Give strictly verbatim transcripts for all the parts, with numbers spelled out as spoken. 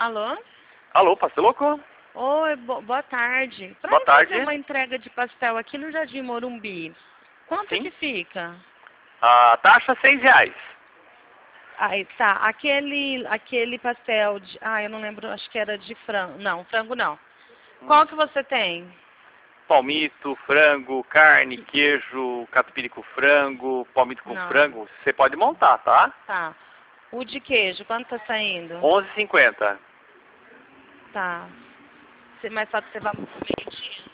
Alô? Alô, Pasteloco? Oi, bo boa tarde. Pra Boa eu tarde. fazer uma entrega de pastel aqui no Jardim Morumbi, quanto Sim. que fica? A taxa seis reais. Aí, tá, aquele, aquele pastel de... Ah, eu não lembro, acho que era de frango. Não, frango não. Qual que você tem? Palmito, frango, carne, queijo, catupiry com frango, palmito com Não. frango. Você pode montar, tá? Tá. O de queijo, quanto tá saindo? onze e cinquenta. Tá. Cê- Mas só que você vai meio-dia.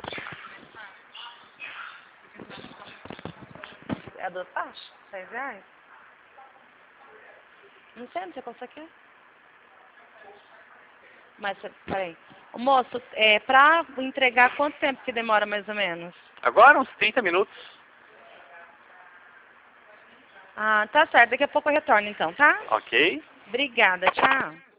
É a duas taxas? Seis reais? Não sei, não sei qual você quer. Mas, cê- peraí. Ô, moço, é, pra entregar, quanto tempo que demora mais ou menos? Agora uns trinta minutos. Ah, tá certo. Daqui a pouco eu retorno então, tá? Ok? Obrigada, tchau.